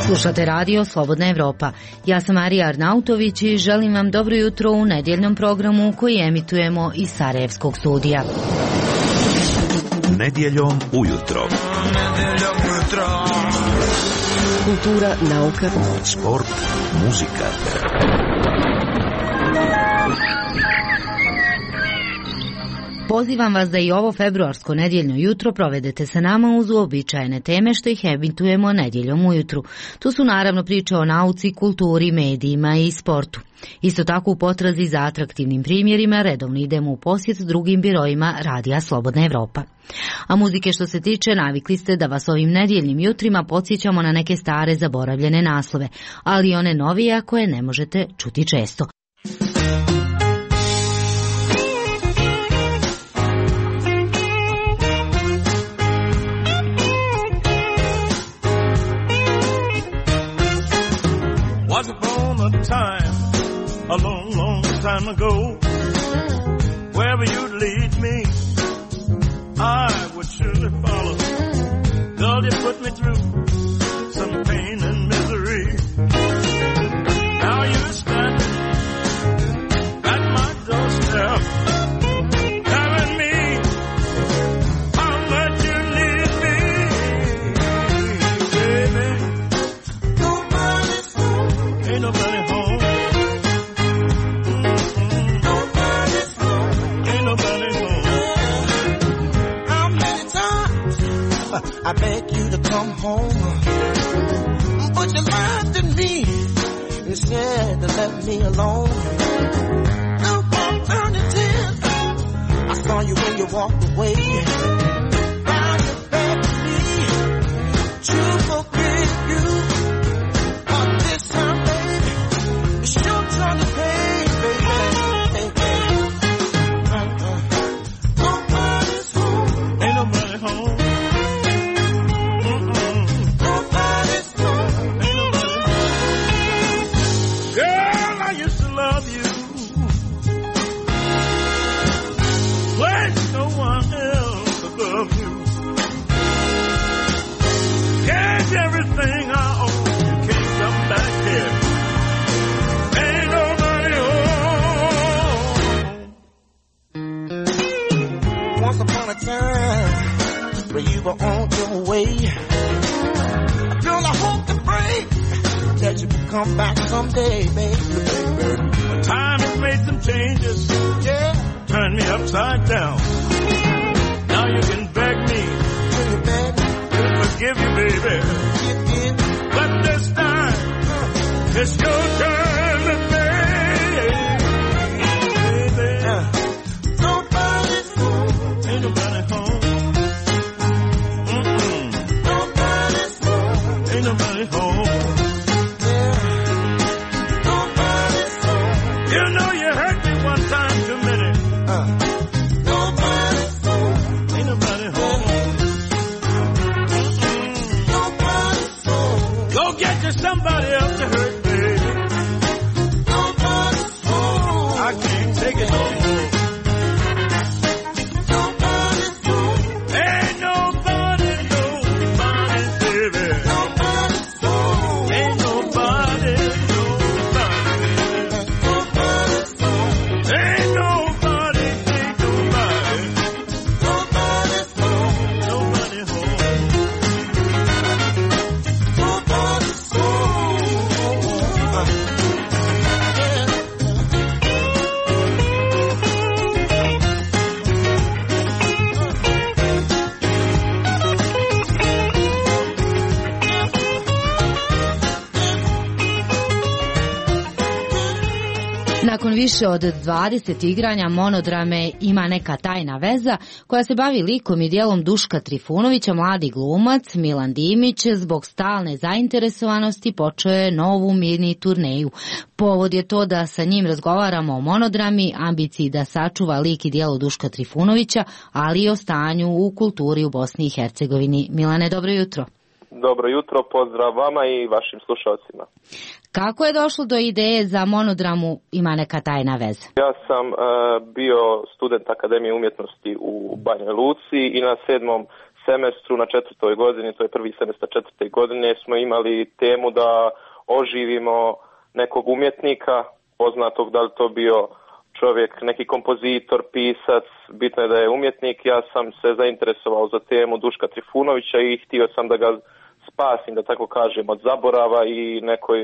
Slušate radio Slobodna Evropa. Ja sam Marija Arnautović i želim vam dobro jutro u nedjeljnom programu koji emitujemo iz Sarajevskog studija. Nedjeljom ujutro. Kultura, nauka, sport, muzika. Pozivam vas da i ovo februarsko nedjeljno jutro provedete sa nama uz uobičajene teme što ih emitujemo nedjeljom ujutru. Tu su naravno priče o nauci, kulturi, medijima i sportu. Isto tako u potrazi za atraktivnim primjerima redovno idemo u posjet drugim biroima Radija Slobodna Evropa. A muzike što se tiče, navikli ste da vas ovim nedjeljnim jutrima podsjećamo na neke stare zaboravljene naslove, ali i one novije koje ne možete čuti često. A long, long time ago, wherever you'd lead me, I would surely follow. Girl, you put me through some pain and misery. Now you're standing at my doorstep, telling me how much you need me, baby. Nobody's home, ain't nobody home. I beg you to come home, but you lied to me and said to let me alone. No alternative. I saw you when you walked away. Now you beg me to forgive you, but this time, baby, it's your turn to pay, baby. Nobody's home, ain't nobody home. Everything I own, you can't come back here. Ain't nobody home. Once upon a time, where you were on your way, girl, I hope to pray that you will come back someday, baby. Time has made some changes, yeah, turned me upside down. Now you can beg me, to forgive you, baby. But this time, it's your turn to pay. Nobody's home, ain't nobody home. Nobody's home, ain't nobody home. Nobody's home. You know you hurt me one time too many. Nobody's home, ain't nobody home. Nobody's home. Go get you somebody else to hurt, baby. Nobody's home. I can't take it no more. Nobody's home. Ain't nobody, baby. Nobody's home. Ain't nobody, Nobody's home. Ain't nobody, Nobody's home. nobody home. Nobody's home. Nakon više od 20 igranja Monodrame ima neka tajna veza koja se bavi likom i dijelom Duška Trifunovića. Mladi glumac Milan Dimić zbog stalne zainteresovanosti počeo je novu mini turneju. Povod je to da sa njim razgovaramo o Monodrami, ambiciji da sačuva lik i dijelo Duška Trifunovića, ali i o stanju u kulturi u Bosni i Hercegovini. Milane, dobro jutro. Dobro jutro, pozdrav vama i vašim slušalcima. Kako je došlo do ideje za Monodramu Ima neka tajna veza? Ja sam bio student Akademije umjetnosti u Banja Luci i na 7. semestru na 4. godini, to je prvi semestar 4. godine, smo imali temu da oživimo nekog umjetnika, poznatog, da li to bio čovjek, neki kompozitor, pisac, bitno je da je umjetnik. Ja sam se zainteresovao za temu Duška Trifunovića i htio sam da ga spasim, da tako kažem, od zaborava i nekoj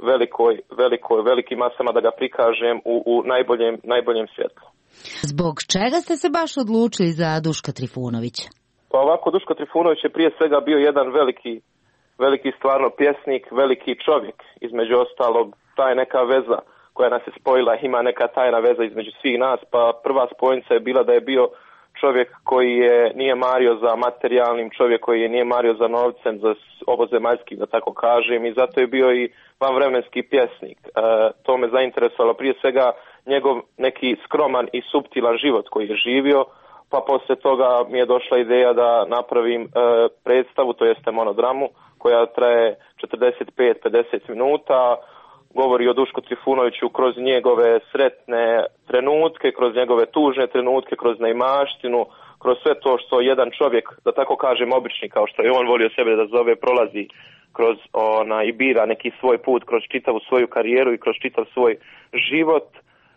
velikim masama da ga prikažem u najboljem svjetlu. Zbog čega ste se baš odlučili za Duška Trifunovića? Pa ovako, Duško Trifunović je prije svega bio jedan veliki stvarno pjesnik, veliki čovjek. Između ostalog, ta je neka veza koja nas je spojila, ima neka tajna veza između svih nas, pa prva spojnica je bila da je bio čovjek koji nije mario za materijalnim, čovjek koji nije mario za novcem, za ovozemaljskim, da tako kažem, i zato je bio i vanvremenski pjesnik. To me zainteresovalo prije svega njegov neki skroman i suptilan život koji je živio, pa poslije toga mi je došla ideja da napravim predstavu, to jeste monodramu, koja traje 45-50 minuta, govori o Dušku Trifunoviću kroz njegove sretne trenutke, kroz njegove tužne trenutke, kroz neimaštinu, kroz sve to što jedan čovjek, da tako kažem obični, kao što je on volio sebe da zove, prolazi kroz i bira neki svoj put, kroz čitavu svoju karijeru i kroz čitav svoj život.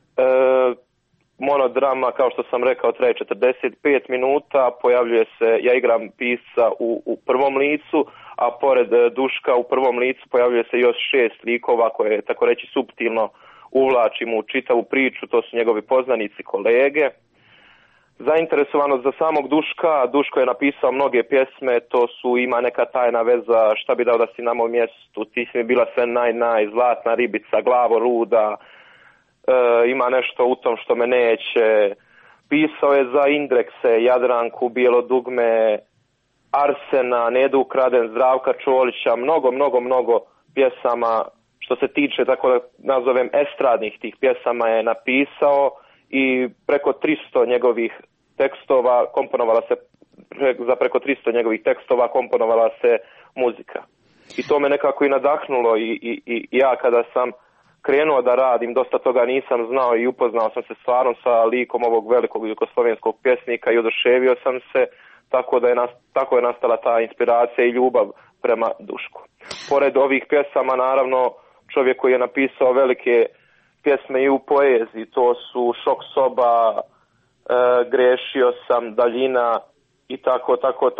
Monodrama, kao što sam rekao, traje 45 minuta, pojavljuje se, ja igram pisca u prvom licu, a pored Duška u prvom licu pojavljuje se još 6 likova koje, tako reći, suptilno uvlačimo u čitavu priču, to su njegovi poznanici, kolege. Zainteresovanost za samog Duška, Duško je napisao mnoge pjesme, to su Ima neka tajna veza, Šta bi dao da si na mom mjestu, Ti si mi bila sve naj, Zlatna ribica, Glavo ruda, Ima nešto u tom što me neće. Pisao je za Indrekse, Jadranku, Bijelo dugme, Arsena, Nedu ukraden, Zdravka Čolića, mnogo pjesama što se tiče, tako da nazovem, estradnih tih pjesama je napisao i preko 300 njegovih tekstova komponovala se muzika. I to me nekako i nadahnulo i ja kada sam krenuo da radim, dosta toga nisam znao i upoznao sam se stvarno sa likom ovog velikog jugoslovenskog pjesnika i oduševio sam se, tako je nastala ta inspiracija i ljubav prema Dušku. Pored ovih pjesama, naravno, čovjek koji je napisao velike pjesme i u poeziji, to su Šok soba, Grešio sam, Daljina i tako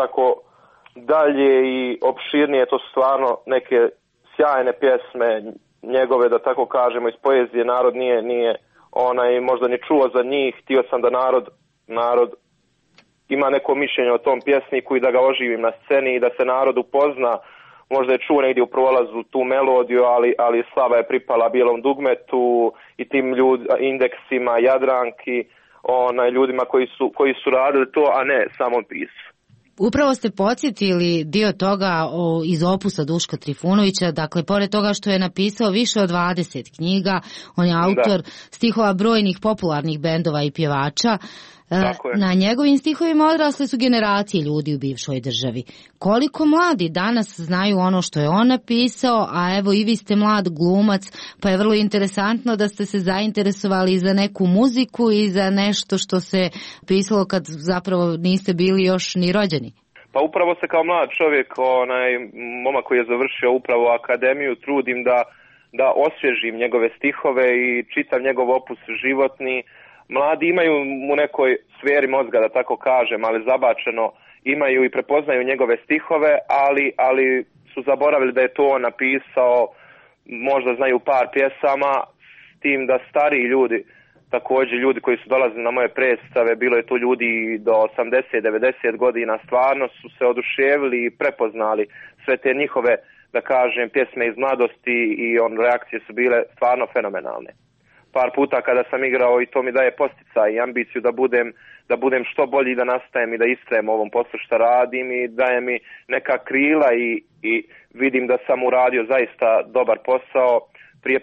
dalje i opširnije, to su stvarno neke sjajne pjesme njegove, da tako kažemo, iz poezije. Narod nije možda ni čuo za njih. Htio sam da narod ima neko mišljenje o tom pjesniku i da ga oživim na sceni i da se narod upozna. Možda je čuo negdje u prolazu tu melodiju, ali slava je pripala Bijelom dugmetu i tim Indeksima, Jadranki, ljudima koji su radili to, a ne samom pisu. Upravo ste podsjetili dio toga iz opusa Duška Trifunovića, dakle, pored toga što je napisao više od 20 knjiga, on je autor stihova brojnih popularnih bendova i pjevača. Na njegovim stihovima odrasle su generacije ljudi u bivšoj državi. Koliko mladi danas znaju ono što je on napisao, a evo i vi ste mlad glumac, pa je vrlo interesantno da ste se zainteresovali za neku muziku i za nešto što se pisalo kad zapravo niste bili još ni rođeni. Pa upravo se kao mlad čovjek, momak koji je završio upravo akademiju, trudim da osvježim njegove stihove i čitam njegov opus životni. Mladi imaju u nekoj sferi mozga, da tako kažem, ali zabačeno imaju i prepoznaju njegove stihove, ali su zaboravili da je to on napisao, možda znaju par pjesama, s tim da stariji ljudi, također ljudi koji su dolazili na moje predstave, bilo je tu ljudi do 80-90 godina, stvarno su se oduševili i prepoznali sve te njihove, da kažem, pjesme iz mladosti i reakcije su bile stvarno fenomenalne. Par puta kada sam igrao i to mi daje posticaj i ambiciju da budem što bolji, da nastajem i da istrajem u ovom poslu što radim i daje mi neka krila i vidim da sam uradio zaista dobar posao. Prije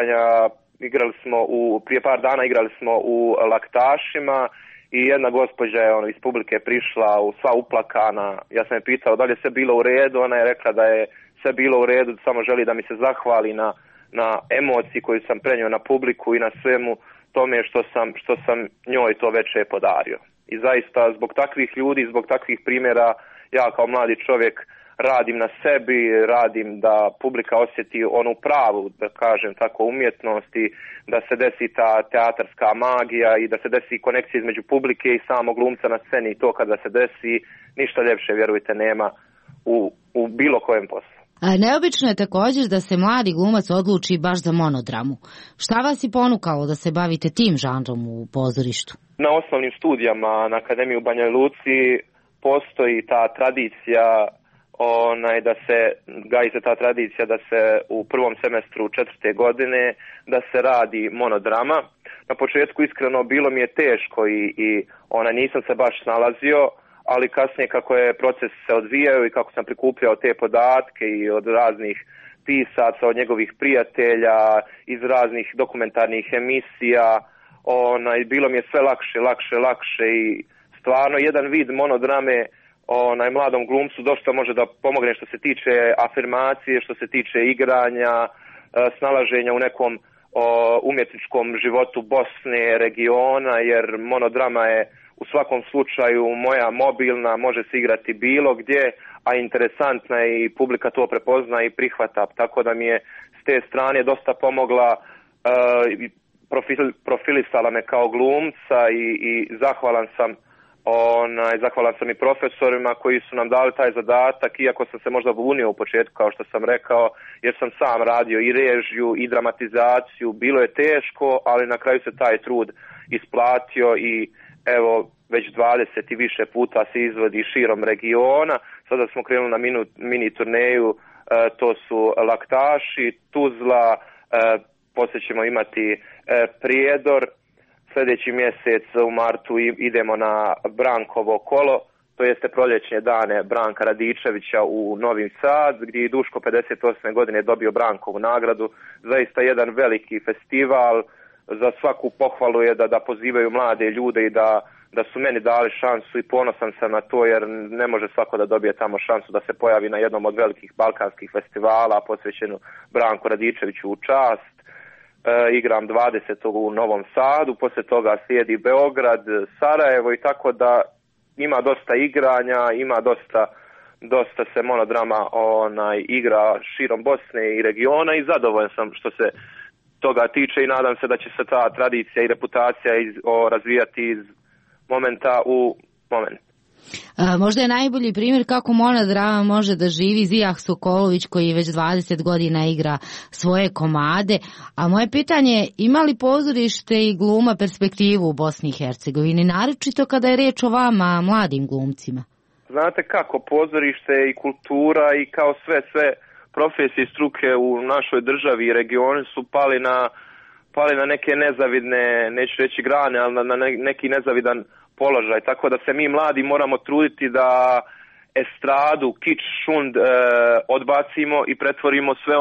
par dana igrali smo u Laktašima i jedna gospođa je iz publike prišla sva uplakana. Ja sam je pitao da li je sve bilo u redu, ona je rekla da je sve bilo u redu, samo želi da mi se zahvali na emociji koju sam prenio na publiku i na svemu tome što sam njoj to veče podario. I zaista zbog takvih ljudi, zbog takvih primjera ja kao mladi čovjek radim na sebi, radim da publika osjeti onu pravu, da kažem tako, umjetnost i da se desi ta teatarska magija i da se desi konekcija između publike i samog glumca na sceni i to kada se desi, ništa ljepše, vjerujte, nema u bilo kojem poslu. Neobično je također da se mladi glumac odluči baš za monodramu. Šta vas je ponukalo da se bavite tim žanrom u pozorištu? Na osnovnim studijama na Akademiji u Banja Luci postoji ta tradicija da se gaji se ta tradicija da se u prvom semestru 4. godine da se radi monodrama. Na početku iskreno bilo mi je teško i nisam se baš snalazio, ali kasnije kako je proces se odvijao i kako sam prikupljao te podatke i od raznih pisaca, od njegovih prijatelja, iz raznih dokumentarnih emisija, bilo mi je sve lakše i stvarno jedan vid monodrame mladom glumcu dosta može da pomogne što se tiče afirmacije, što se tiče igranja, snalaženja u nekom umjetničkom životu Bosne, regiona, jer monodrama je u svakom slučaju moja mobilna, može se igrati bilo gdje, a interesantna je i publika to prepozna i prihvata, tako da mi je s te strane dosta pomogla, profilisala me kao glumca i zahvalan sam i profesorima koji su nam dali taj zadatak, iako sam se možda bunio u početku, kao što sam rekao, jer sam sam radio i režiju i dramatizaciju, bilo je teško, ali na kraju se taj trud isplatio i evo već 20 i više puta se izvodi širom regiona. Sada smo krenuli na mini turneju, to su Laktaši, Tuzla, poslije ćemo imati Prijedor. Sljedeći mjesec u martu idemo na Brankovo kolo, to jeste proljećne dane Branka Radičevića u Novi Sad, gdje je Duško 58. godine dobio Brankovu nagradu. Zaista jedan veliki festival, za svaku pohvalu je da pozivaju mlade ljude i da su meni dali šansu i ponosan sam na to, jer ne može svako da dobije tamo šansu da se pojavi na jednom od velikih balkanskih festivala posvećenu Branku Radičeviću u čast. Igram 20. u Novom Sadu, poslije toga slijedi Beograd, Sarajevo i tako da ima dosta igranja, ima dosta se monodrama igra širom Bosne i regiona i zadovoljan sam što se toga tiče i nadam se da će se ta tradicija i reputacija razvijati iz momenta u moment. Možda je najbolji primjer kako monodrama može da živi Zijah Sokolović, koji već 20 godina igra svoje komade. A moje pitanje je, ima li pozorište i gluma perspektivu u Bosni i Hercegovini, naročito kada je riječ o vama, mladim glumcima? Znate kako, pozorište i kultura i kao sve profesije i struke u našoj državi i regionu su pali na neke nezavidne, neću reći grane, ali na neki nezavidan položaj, tako da se mi mladi moramo truditi da estradu, kič, šund odbacimo i pretvorimo sve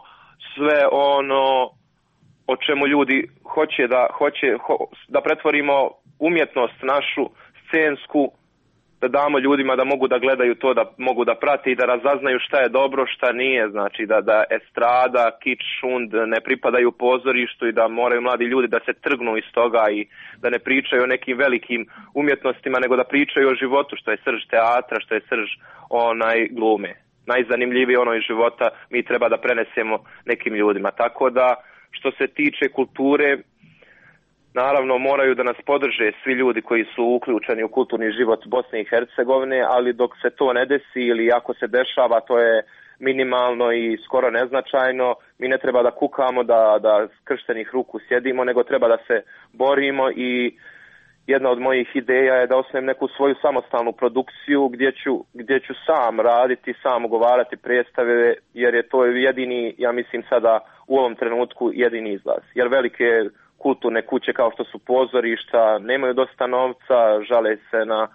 ono o čemu ljudi hoće da pretvorimo umjetnost našu scensku, da damo ljudima da mogu da gledaju to, da mogu da prate i da razaznaju šta je dobro, šta nije, znači da estrada, kič, šund ne pripadaju pozorištu i da moraju mladi ljudi da se trgnu iz toga i da ne pričaju o nekim velikim umjetnostima, nego da pričaju o životu, što je srž teatra, što je srž glume. Najzanimljivije ono iz života mi treba da prenesemo nekim ljudima. Tako da što se tiče kulture, naravno moraju da nas podrže svi ljudi koji su uključeni u kulturni život Bosne i Hercegovine, ali dok se to ne desi ili ako se dešava, to je minimalno i skoro neznačajno. Mi ne treba da kukamo, da skrštenih ruku sjedimo, nego treba da se borimo i jedna od mojih ideja je da osnujem neku svoju samostalnu produkciju gdje ću sam raditi, sam ugovarati predstave, jer je to jedini, ja mislim sada u ovom trenutku jedini izlaz. Jer velike kulturne kuće kao što su pozorišta nemaju dosta novca, žale se na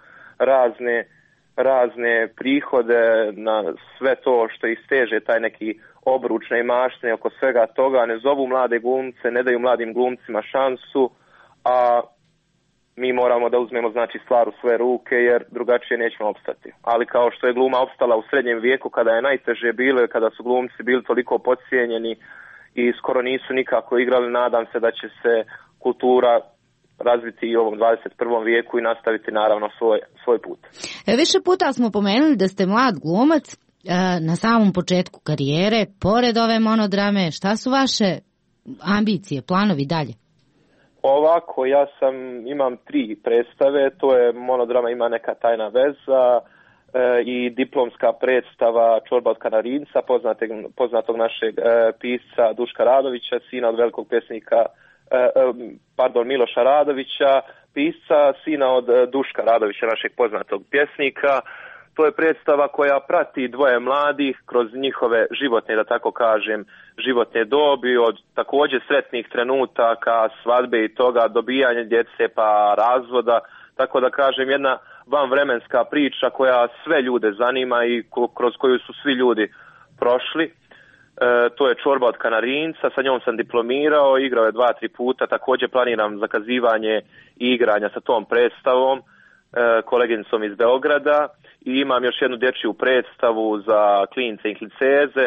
razne prihode, na sve to što isteže taj neki obruč neimaštine oko svega toga, ne zovu mlade glumce, ne daju mladim glumcima šansu, a mi moramo da uzmemo znači stvar u svoje ruke jer drugačije nećemo opstati. Ali kao što je gluma opstala u srednjem vijeku kada je najteže bilo i kada su glumci bili toliko podcijenjeni i skoro nisu nikako igrali, nadam se da će se kultura razviti i u ovom 21. vijeku i nastaviti naravno svoj put. Više puta smo pomenuli da ste mlad glumac na samom početku karijere. Pored ove monodrame, šta su vaše ambicije, planovi dalje? Ovako, imam 3 predstave, to je monodrama Ima neka tajna veza i diplomska predstava Čorba od Kanarinca, poznatog našeg pisca Duška Radovića, sina od velikog pjesnika, Miloša Radovića, pisca, sina od Duška Radovića, našeg poznatog pjesnika. To je predstava koja prati dvoje mladih kroz njihove životne, da tako kažem, životne dobi, od također sretnih trenutaka, svadbe i toga, dobijanja djece pa razvoda, tako da kažem jedna vanvremenska priča koja sve ljude zanima i kroz koju su svi ljudi prošli. To je Čorba od Kanarinca, sa njom sam diplomirao, igrao je 2-3 puta, također planiram zakazivanje i igranja sa tom predstavom, koleginicom iz Beograda, i imam još jednu dječju predstavu za klince i klinceze,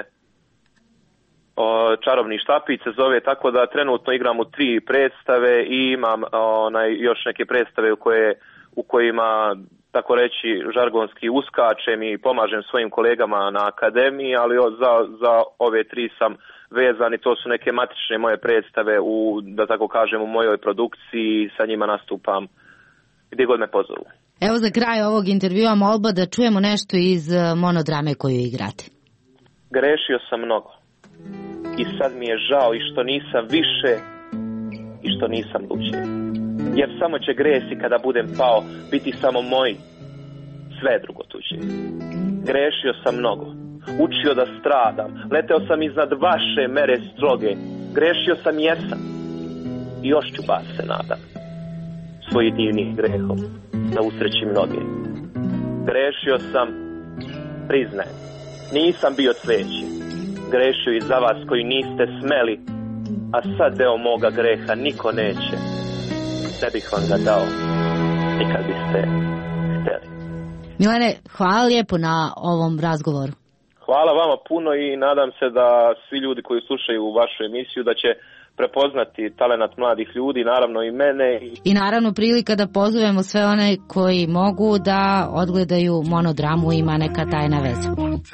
Čarobni štapić se zove, tako da trenutno igram u 3 predstave i imam još neke predstave u kojima, tako reći, žargonski uskačem i pomažem svojim kolegama na akademiji, ali za ove 3 sam vezan i to su neke matične moje predstave da tako kažem, u mojoj produkciji, sa njima nastupam gdje god me pozovu. Evo za kraj ovog intervjua molba da čujemo nešto iz monodrame koju igrate. Grešio sam mnogo i sad mi je žao i što nisam više i što nisam luđi. Jer samo će gresi kada budem pao biti samo moji, sve drugo tuđe. Grešio sam mnogo, učio da stradam, leteo sam iznad vaše mere stroge. Grešio sam jesam i još ću vas se nadam svojim divnim grehom da usreći mnoge. Grešio sam, priznajem, nisam bio cveće. Grešio i za vas koji niste smeli, a sad deo moga greha niko neće. Ne bih vam ga dao, nikad biste htjeli. Milane, hvala lijepo na ovom razgovoru. Hvala vama puno i nadam se da svi ljudi koji slušaju vašu emisiju da će prepoznati talenat mladih ljudi, naravno i mene. I naravno prilika da pozovemo sve one koji mogu da odgledaju monodramu Ima neka tajna veza.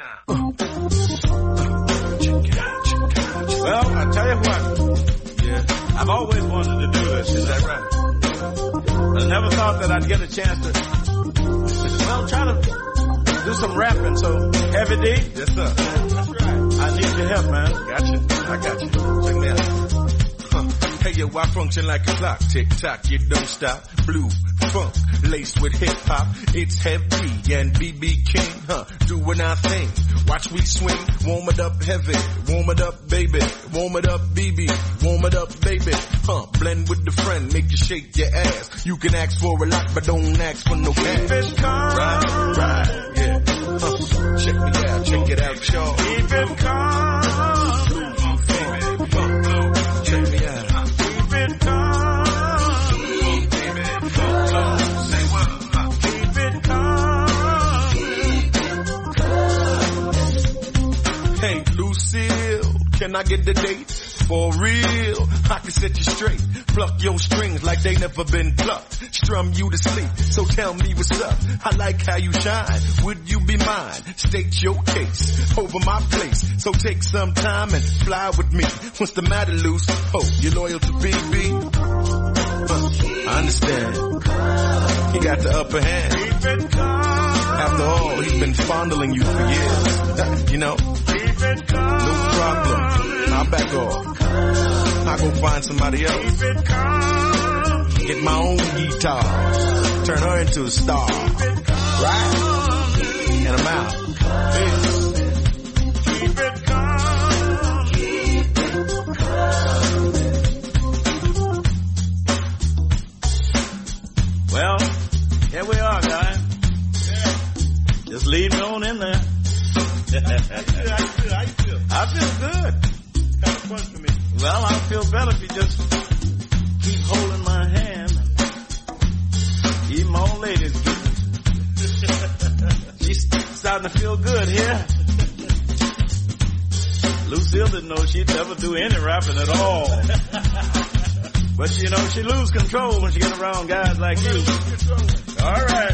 Well, I tell you what, I've always wanted to do this, is that right? I never thought that I'd get a chance to, try to do some rapping, so Heavy D? Yes, sir. That's right. I need your help, man. Gotcha. I got you. Check me out. Hey, yo, I function like a clock. Tick tock, you don't stop. Blue funk, laced with hip hop. It's Heavy and BB King, doing our thing. Watch we swing, warm it up heavy, warm it up baby, warm it up BB, warm it up baby. Blend with the friend, make you shake your ass. You can ask for a lot, but don't ask for no cash. Keep it calm. Right, yeah. Check me out, check it out, y'all. Keep it calm. Check me out. Keep it calm. Say what? Keep it calm. Hey, Lucille, can I get the date? For real, I can set you straight. Pluck your strings like they never been plucked. Strum you to sleep, so tell me what's up. I like how you shine, would you be mine? State your case over my place. So take some time and fly with me. What's the matter, Luce? Oh, you loyal to BB? I understand. He got the upper hand. After all, he's been fondling you for years. You know, no problem. I'll back off. I'll go find somebody else. Get my own guitar. Turn her into a star. Right? And I'm out. Peace. Keep it calm. Well, here we are, guys. Just lead me on in there. How you feel? I feel good. Kind of fun for me. Well, I feel better if you just keep holding my hand. Even my old lady's good. She's starting to feel good here. Lucille didn't know she'd ever do any rapping at all. But you know, she lose control when she get around guys like you. All right.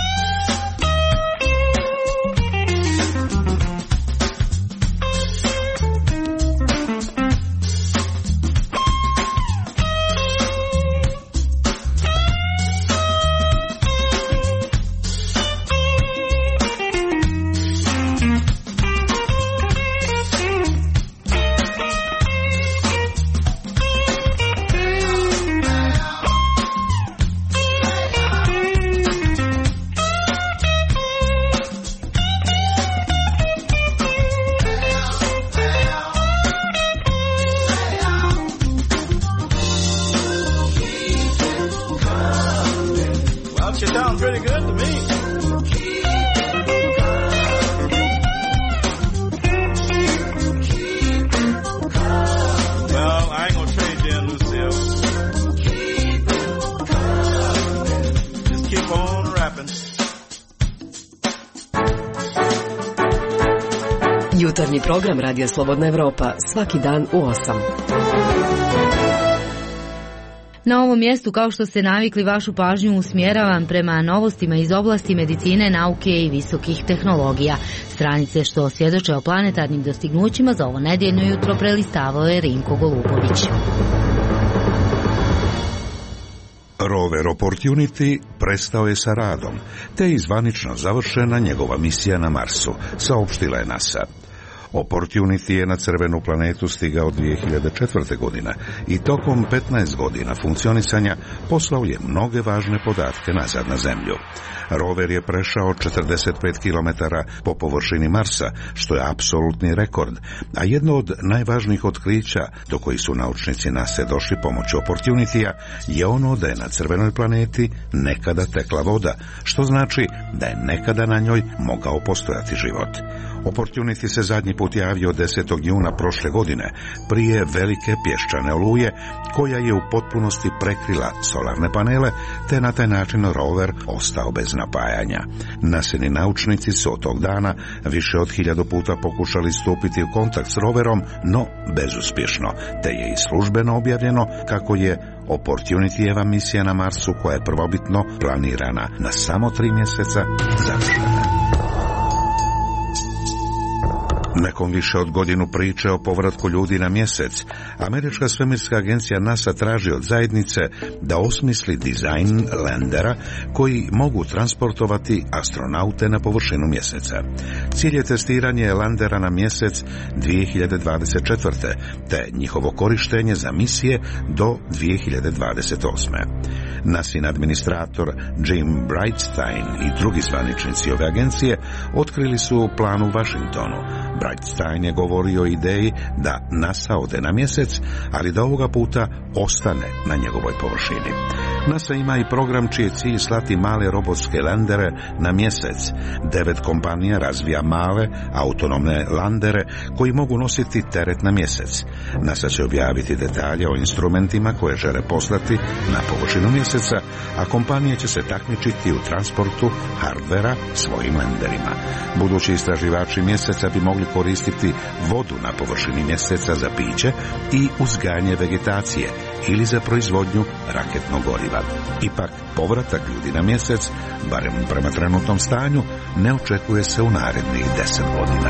Jutarnji program Radija Slobodna Evropa svaki dan u 8. Na ovom mjestu, kao što ste navikli, vašu pažnju usmjeravam prema novostima iz oblasti medicine, nauke i visokih tehnologija. Stranice što svjedoče o planetarnim dostignućima za ovo nedjeljno jutro prelistavao je Rinko Golubović. Rover Opportunity prestao je sa radom, te je zvanično završena njegova misija na Marsu, saopštila je NASA. Opportunity je na crvenu planetu stigao 2004. godine i tokom 15 godina funkcionisanja poslao je mnoge važne podatke nazad na Zemlju. Rover je prešao 45 km po površini Marsa, što je apsolutni rekord, a jedno od najvažnijih otkrića do kojih su naučnici NASA došli pomoću Opportunity-a je ono da je na crvenoj planeti nekada tekla voda, što znači da je nekada na njoj mogao postojati život. Opportunity se zadnji put javio 10. juna prošle godine, prije velike pješčane oluje, koja je u potpunosti prekrila solarne panele, te na taj način rover ostao bez napajanja. NASIni naučnici su od tog dana više od 1000 puta pokušali stupiti u kontakt s roverom, no bezuspješno, te je i službeno objavljeno kako je Opportunity-eva misija na Marsu, koja je prvobitno planirana na samo 3 mjeseca, završena. Nekom više od godinu priče o povratku ljudi na mjesec, američka svemirska agencija NASA traži od zajednice da osmisli dizajn landera koji mogu transportovati astronaute na površinu mjeseca. Cilj je testiranje landera na mjesec 2024. te njihovo korištenje za misije do 2028. NASIn administrator Jim Bridenstine i drugi zvaničnici ove agencije otkrili su plan u Washingtonu. Bridenstine je govorio o ideji da NASA ode na mjesec, ali da ovoga puta ostane na njegovoj površini. NASA ima i program čiji je cilj slati male robotske landere na mjesec. 9 kompanija razvija male, autonomne landere koji mogu nositi teret na mjesec. NASA će objaviti detalje o instrumentima koje žele poslati na površinu mjeseca, a kompanije će se takmičiti u transportu hardvera svojim landerima. Budući istraživači mjeseca bi mogli koristiti vodu na površini mjeseca za piće i uzgajanje vegetacije ili za proizvodnju raketnog goriva. Ipak, povratak ljudi na mjesec, barem prema trenutnom stanju, ne očekuje se u narednih 10 godina.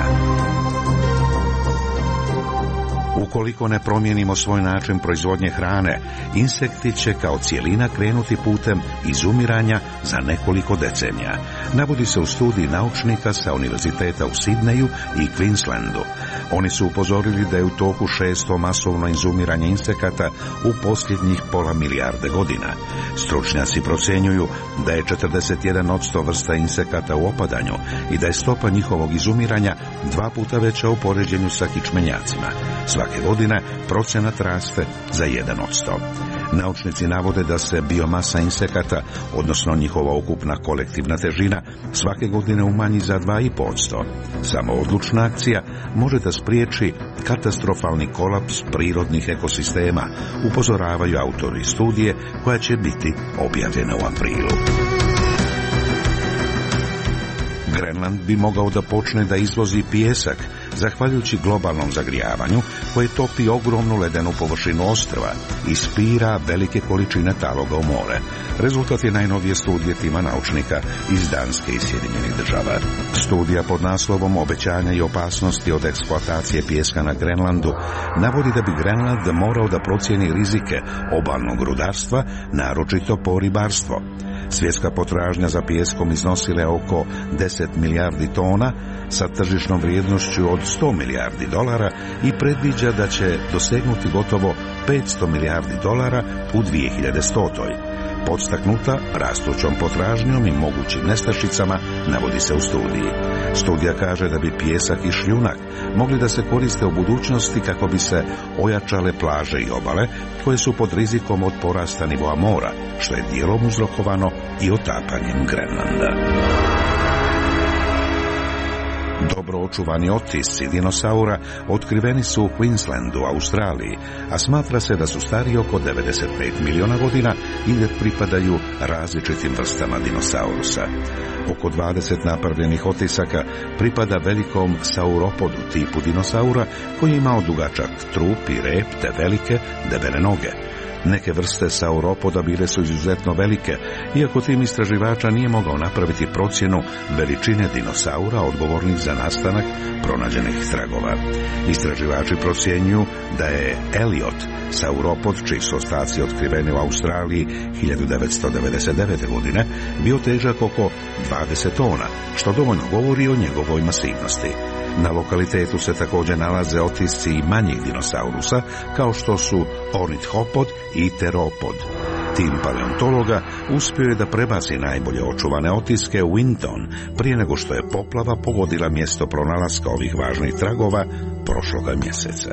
Ukoliko ne promijenimo svoj način proizvodnje hrane, insekti će kao cijelina krenuti putem izumiranja za nekoliko decenija. Navodi se u studiji naučnika sa univerziteta u Sidneju i Queenslandu. Oni su upozorili da je u toku 6. masovno izumiranje insekata u posljednjih pola milijarde godina. Stručnjaci procjenjuju da je 41% vrsta insekata u opadanju i da je stopa njihovog izumiranja 2 puta veća u poređenju sa kičmenjacima. Svake godine procenat raste za 1%. Naučnici navode da se biomasa insekata, odnosno njihova ukupna kolektivna težina, svake godine umanji za 2,5%. Samo odlučna akcija može da spriječi katastrofalni kolaps prirodnih ekosistema, upozoravaju autori studije koja će biti objavljena u aprilu. Grenland bi mogao da počne da izvozi pijesak, zahvaljujući globalnom zagrijavanju koje topi ogromnu ledenu površinu ostrva i spira velike količine taloga u more. Rezultat je najnovije studije tima naučnika iz Danske i Sjedinjenih Država. Studija pod naslovom Obećanja i opasnosti od eksploatacije pijeska na Grenlandu navodi da bi Grenland morao da procijeni rizike obalnog rudarstva, naročito po ribarstvo. Svjetska potražnja za pijeskom iznosila je oko 10 milijardi tona sa tržišnom vrijednošću od 100 milijardi dolara i predviđa da će dosegnuti gotovo 500 milijardi dolara u 2100. Podstaknuta rastućom potražnjom i mogućim nestašicama, navodi se u studiji. Studija kaže da bi pijesak i šljunak mogli da se koriste u budućnosti kako bi se ojačale plaže i obale koje su pod rizikom od porasta nivoa mora, što je dijelom uzrokovano i otapanjem Grenlanda. Dobro očuvani otisci dinosaura otkriveni su u Queenslandu, Australiji, a smatra se da su stari oko 95 miliona godina i da pripadaju različitim vrstama dinosaurusa. Oko 20 napravljenih otisaka pripada velikom sauropodu tipu dinosaura koji je imao dugačak trup i rep te velike, debele noge. Neke vrste sauropoda bile su izuzetno velike, iako tim istraživača nije mogao napraviti procjenu veličine dinosaura odgovornih za nastanak pronađenih tragova. Istraživači procjenjuju da je Elliot, sauropod čiji su ostaci otkriveni u Australiji 1999. godine, bio težak oko 20 tona, što dovoljno govori o njegovoj masivnosti. Na lokalitetu se također nalaze otisci i manjih dinosaurusa, kao što su ornithopod i teropod. Tim paleontologa uspio je da prebaci najbolje očuvane otiske u Winton prije nego što je poplava pogodila mjesto pronalaska ovih važnih tragova prošloga mjeseca.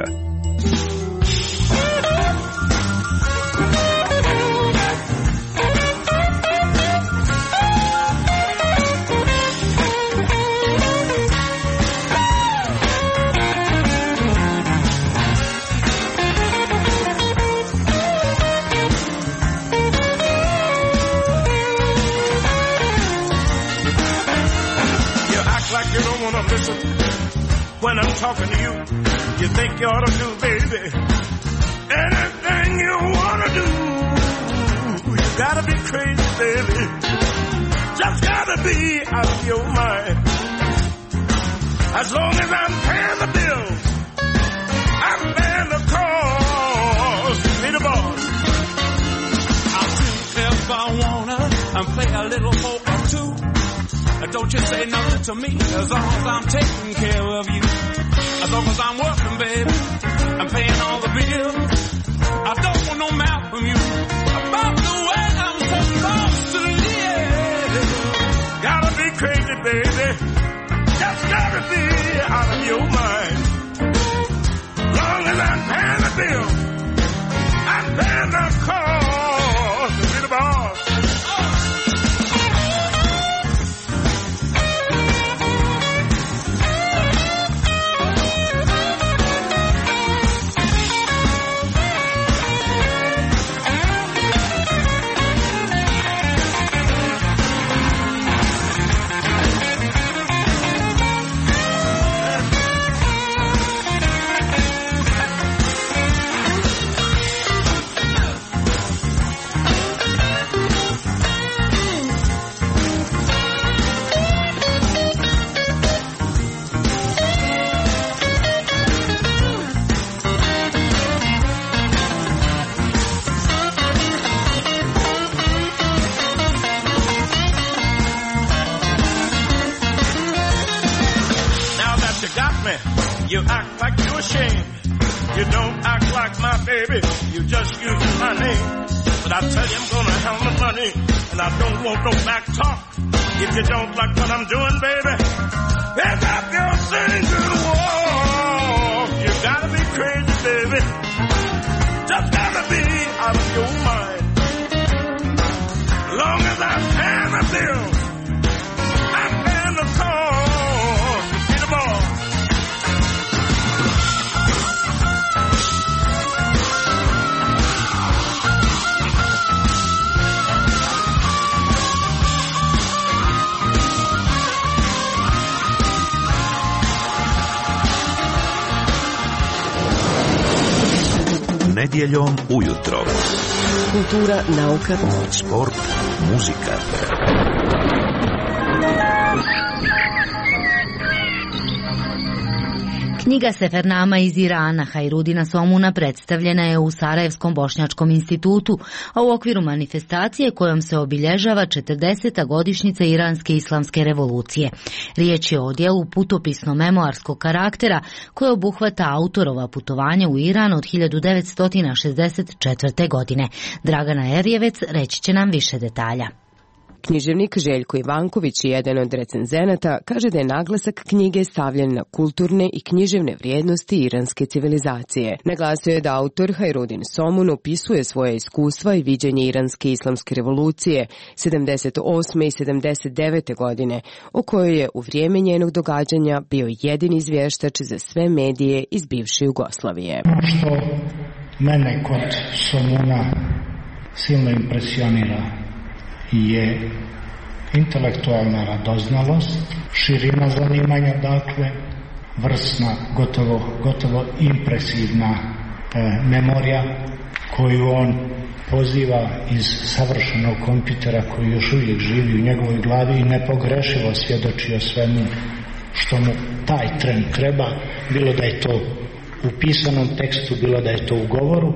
When I'm talking to you, you think you ought to do, baby, anything you want to do. You gotta be crazy, baby. Just gotta be out of your mind. As long as I'm paying the bills, I'm paying the cost. Be the boss. I'll do if I wanna and play a little folk or two. Don't you say nothing to me as long as I'm taking care of you. As long as I'm working, baby, I'm paying all the bills. I don't want no mouth from you about the way I'm supposed to live. Gotta be crazy, baby. Just gotta be out of your mind. Long as I'm paying the bill, I'm paying the cost. Be the boss. You act like you're ashamed. You don't act like my baby. You just use my name. But I tell you I'm gonna have my money, and I don't want no back talk. If you don't like what I'm doing, baby, pick up your single walk. You gotta be crazy, baby. Just gotta be out of your mind. Long as I'm paying the bills, I'm paying the cost. Be the boss. Nedjeljom ujutro. Kultura, nauka, Sport, muzika. Knjiga Sefernama iz Irana Hajrudina Somuna predstavljena je u Sarajevskom bošnjačkom institutu, a u okviru manifestacije kojom se obilježava 40. godišnjica Iranske islamske revolucije. Riječ je o djelu putopisno-memoarskog karaktera koje obuhvata autorova putovanja u Iran od 1964. godine. Dragana Erjevec reći će nam više detalja. Književnik Željko Ivanković, jedan od recenzenata, kaže da je naglasak knjige stavljen na kulturne i književne vrijednosti iranske civilizacije. Naglasio je da autor Hajrudin Somun opisuje svoje iskustva i viđenje Iranske islamske revolucije 78. i 79. godine, o kojoj je u vrijeme njenog događanja bio jedini izvještač za sve medije iz bivše Jugoslavije. Što mene kod Somuna silno impresionira je intelektualna radoznalost, širina zanimanja, dakle, vrsna, gotovo impresivna memorija koju on poziva iz savršenog kompjutera koji još uvijek živi u njegovoj glavi i nepogrešivo svjedoči o svemu što mu taj tren treba, bilo da je to u pisanom tekstu, bilo da je to u govoru.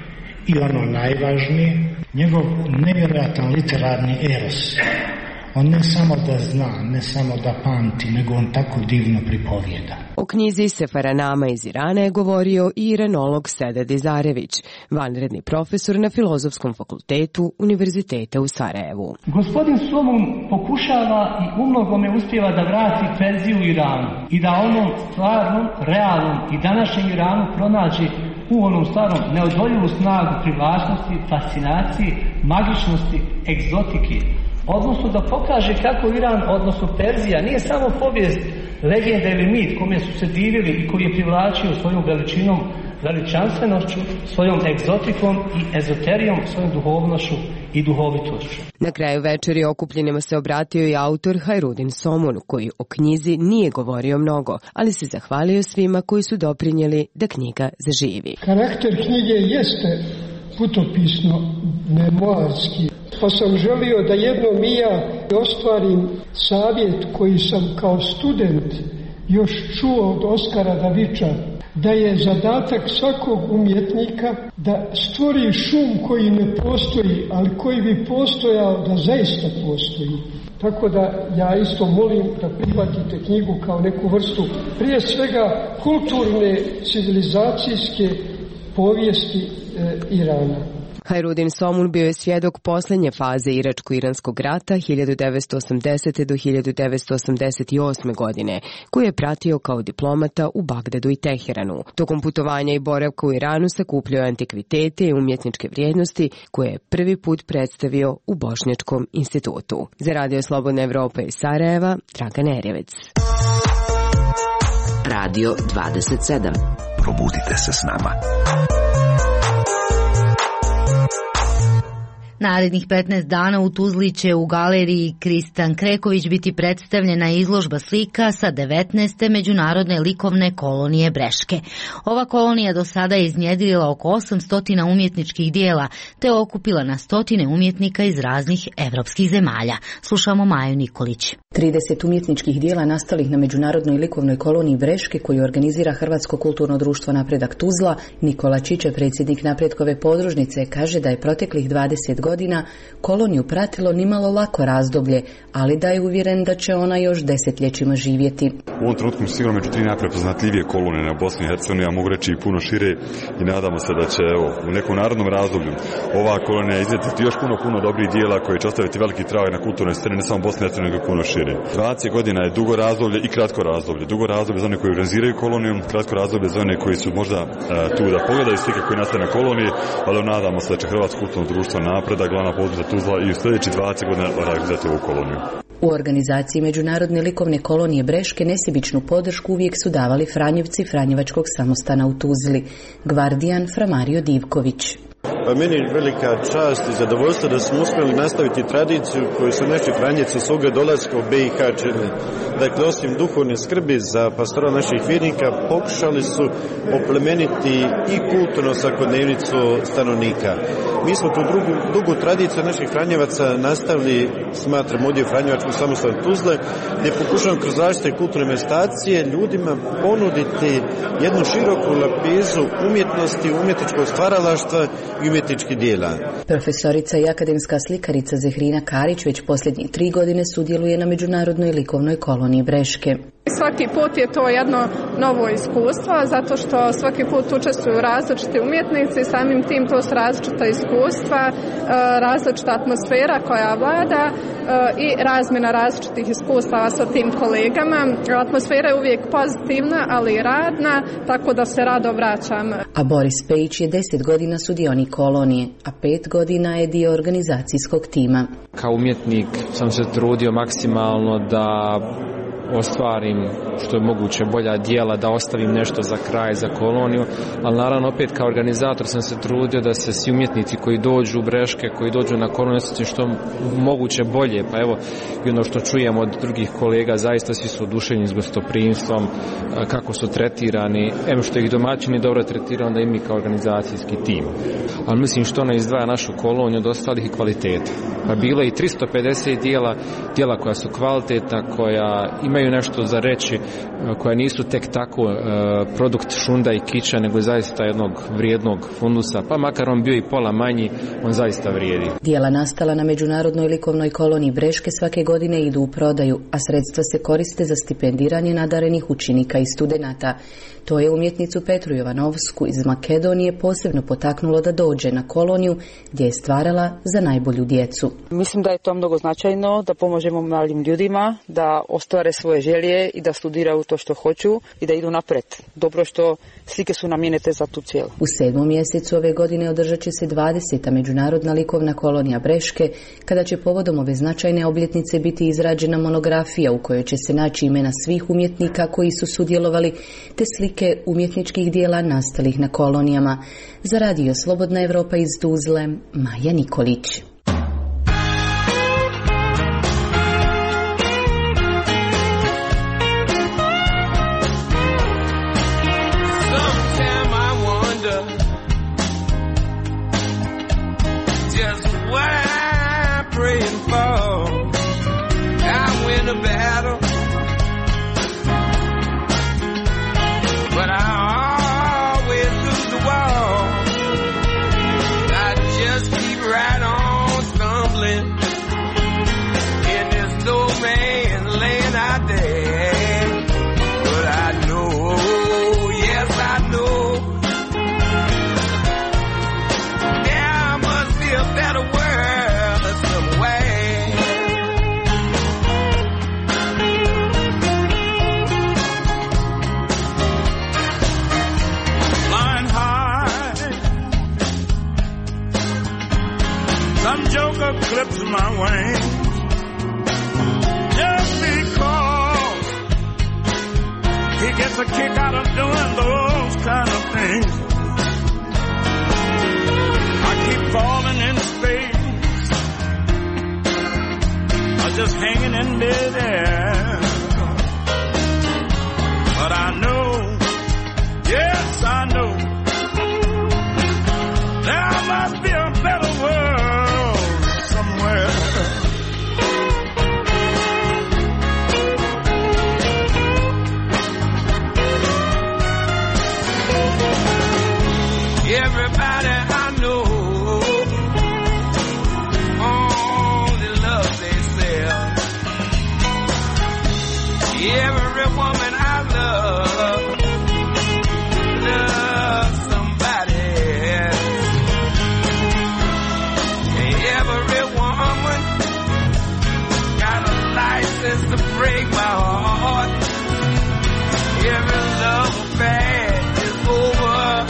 I ono najvažnije, njegov nevjerojatan literarni eros. On ne samo da zna, ne samo da pamti, nego on tako divno pripovijeda. O knjizi Seferanama iz Irana je govorio i iranolog Sedat Izarević, vanredni profesor na Filozofskom fakultetu Univerziteta u Sarajevu. Gospodin Somun pokušava i umnogome uspijeva da vrati Perziju u Iranu i da onom stvarnom, realnom i današnjem Iranu pronađe u onom starom neodoljivu snagu privlačnosti, fascinacije, magičnosti, egzotike. Odnosno da pokaže kako Iran, odnosno Perzija, nije samo povijest, legenda ili mit kome su se divili i koji je privlačio svojom veličinom, veličanstvenošću, svojom egzotikom i ezoterijom, svojom duhovnošću i duhovitošću. Na kraju večeri okupljenima se obratio i autor Hajrudin Somun, koji o knjizi nije govorio mnogo, ali se zahvalio svima koji su doprinijeli da knjiga zaživi. Karakter knjige jeste putopisno memoarski, pa sam želio da jednom i ja ostvarim savjet koji sam kao student još čuo od Oskara Daviča, da je zadatak svakog umjetnika da stvori šum koji ne postoji, ali koji bi postojao da zaista postoji. Tako da ja isto molim da prihvatite knjigu kao neku vrstu, prije svega, kulturne, civilizacijske povijesti Irana. Hajrudin Somun bio je svjedok posljednje faze Iračko-iranskog rata 1980. do 1988. godine, koju je pratio kao diplomata u Bagdadu i Teheranu. Tokom putovanja i boravka u Iranu sakupljao antikvitete i umjetničke vrijednosti koje je prvi put predstavio u Bošnjačkom institutu. Za Radio Slobodna Evropa iz Sarajeva, Dragana Erjevec. Radio 27. Probudite se s nama. Narednih 15 dana u Tuzli će u galeriji Kristan Kreković biti predstavljena izložba slika sa 19. međunarodne likovne kolonije Breške. Ova kolonija do sada je iznjedrila oko 800 umjetničkih dijela, te okupila na stotine umjetnika iz raznih evropskih zemalja. Slušamo Maju Nikolić. 30 umjetničkih dijela nastalih na međunarodnoj likovnoj koloniji Breške koju organizira Hrvatsko kulturno društvo Napredak Tuzla, Nikola Čiče, predsjednik Napredkove podružnice, kaže da je proteklih 20 godina koloniju pratilo nimalo lako razdoblje, ali da je uvjeren da će ona još desetljećima živjeti. U ovom trenutku mi sigurno među 3 najprepoznatljivije kolonije na Bosni i Hercegovini, ja mogu reći i puno šire, i nadamo se da će u nekom narodnom razdoblju ova kolonija iznijeti još puno dobrih dijela koje će ostaviti veliki trag na kulturnoj sceni, ne samo Bosni i Hercegovini, nego puno šire. 20 godina je dugo razdoblje i kratko razdoblje. Dugo razdoblje za one koji organiziraju koloniju, kratko razdoblje za one koji su možda tu da pogledaju slike koje nastane na koloniji, ali nadamo se da će Hrvatsko kulturno društvo Napredak, glavna podružnica Tuzla, i u sljedećih 20 godina organizirati ovu koloniju. U organizaciji Međunarodne likovne kolonije Breške nesebičnu podršku uvijek su davali Franjevci Franjevačkog samostana u Tuzli, gvardijan Fra Mario Divković. Pa meni je velika čast i zadovoljstvo da smo uspjeli nastaviti tradiciju koju su naši Franjevci svoga dolaska u BiH činili. Dakle, osim duhovne skrbi za pastoral naših vjernika, pokušali su oplemeniti i kulturno svakodnevnicu stanovnika. Mi smo tu dugu tradiciju naših Franjevaca nastavili, smatram, ovdje u Franjevačkom samostanu Tuzle, gdje pokušamo kroz različite kulturne manifestacije ljudima ponuditi jednu široku lepezu umjetnosti, umjetničkog stvaralaštva i umjetničkih dijela. Profesorica i akademska slikarica Zehrina Karić već posljednjih 3 godine sudjeluje na Međunarodnoj likovnoj koloniji Breške. Svaki put je to jedno novo iskustvo, zato što svaki put učestvuju različiti umjetnici, samim tim to su različita iskustva, različita atmosfera koja vlada i razmjena različitih iskustava sa tim kolegama. Atmosfera je uvijek pozitivna, ali i radna, tako da se rado vraćam. A Boris Pejić je 10 godina sudionik kolonije, a 5 godina je dio organizacijskog tima. Kao umjetnik sam se trudio maksimalno da ostvarim što je moguće bolja djela, da ostavim nešto za kraj, za koloniju, ali naravno opet kao organizator sam se trudio da se svi umjetnici koji dođu u Breške, koji dođu na koloniju, osjećaju što moguće bolje. Pa evo, i ono što čujemo od drugih kolega, zaista svi su oduševljeni s gostoprimstvom, kako su tretirani, što ih domaćini dobro tretiraju, onda i mi kao organizacijski tim. Ali mislim što ona izdvaja našu koloniju od ostalih kvaliteta. Pa bilo je i 350 dijela koja su kvalitetna, koja imaju nešto za reći, koja nisu tek tako produkt šunda i kiča, nego zaista jednog vrijednog fundusa, pa makar on bio i pola manji, on zaista vrijedi. Dijela nastala na Međunarodnoj likovnoj koloniji Breške svake godine idu u prodaju, a sredstva se koriste za stipendiranje nadarenih učenika i studenata. To je umjetnicu Petru Jovanovsku iz Makedonije posebno potaknulo da dođe na koloniju gdje je stvarala za najbolju djecu. Mislim da je to mnogo značajno, da pomožemo malim ljudima, da ostvare svoje želje i da studiraju to što hoću i da idu napred. Dobro što slike su namijenjene za tu cijelu. U 7. mjesecu ove godine održat će se 20. Međunarodna likovna kolonija Breške, kada će povodom ove značajne obljetnice biti izrađena monografija u kojoj će se naći imena svih umjetnika koji su sudjelovali, te slike umjetničkih dijela nastalih na kolonijama. Za Radio Slobodna Evropa iz Tuzle, Maja Nikolić. Clips my wings just because he gets a kick out of doing those kind of things. I keep falling in space, I'm just hanging in midair, but I know, yes I know, there must be a better world. Everybody I know only love themselves. Every woman I love loves somebody else. Every woman got a license to break my heart. Every love affair is over.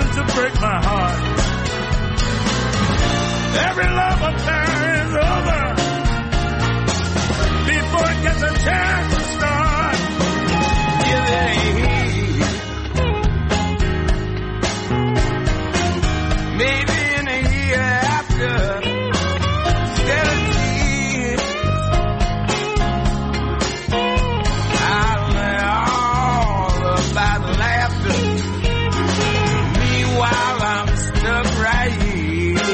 trying to break my heart. Every love affair is over before it gets a chance to start. Yeah, it ain't. Maybe in a year after, instead of tears, I'll learn all about laughter. Meanwhile, I'm stuck right here.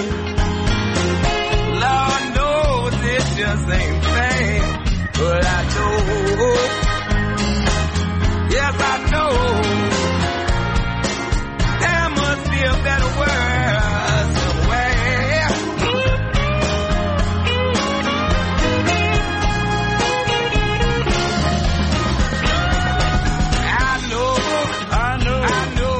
Lord knows it just ain't fair, but I know, yes I know, there must be a better world somewhere. I know.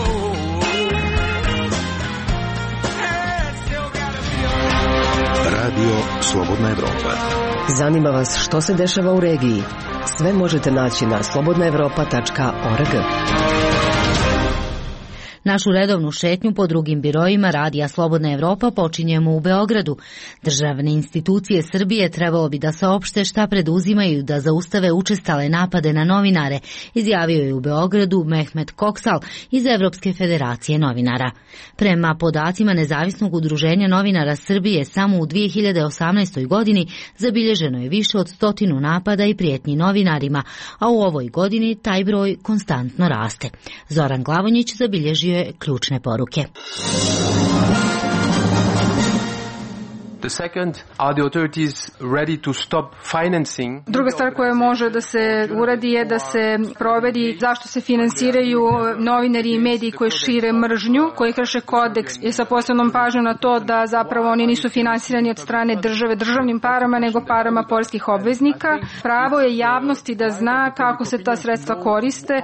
Radio Slobodna Evropa. Zanima vas što se dešava u regiji? Sve možete naći na slobodnaevropa.org. Našu redovnu šetnju po drugim biroima Radija Slobodna Evropa počinjemo u Beogradu. Državne institucije Srbije trebalo bi da saopšte šta preduzimaju da zaustave učestale napade na novinare, izjavio je u Beogradu Mehmet Koksal iz Evropske federacije novinara. Prema podacima Nezavisnog udruženja novinara Srbije, samo u 2018. godini zabilježeno je više od 100 napada i prijetnji novinarima, a u ovoj godini taj broj konstantno raste. Zoran Glavonjić zabilježio je ključne poruke. Druga stvar koja može da se uradi je da se proveri zašto se finansiraju novinari i mediji koji šire mržnju, koji krše kodeks, je sa posebnom pažnjom na to da zapravo oni nisu finansirani od strane države državnim parama, nego parama poreskih obveznika. Pravo je javnosti da zna kako se ta sredstva koriste.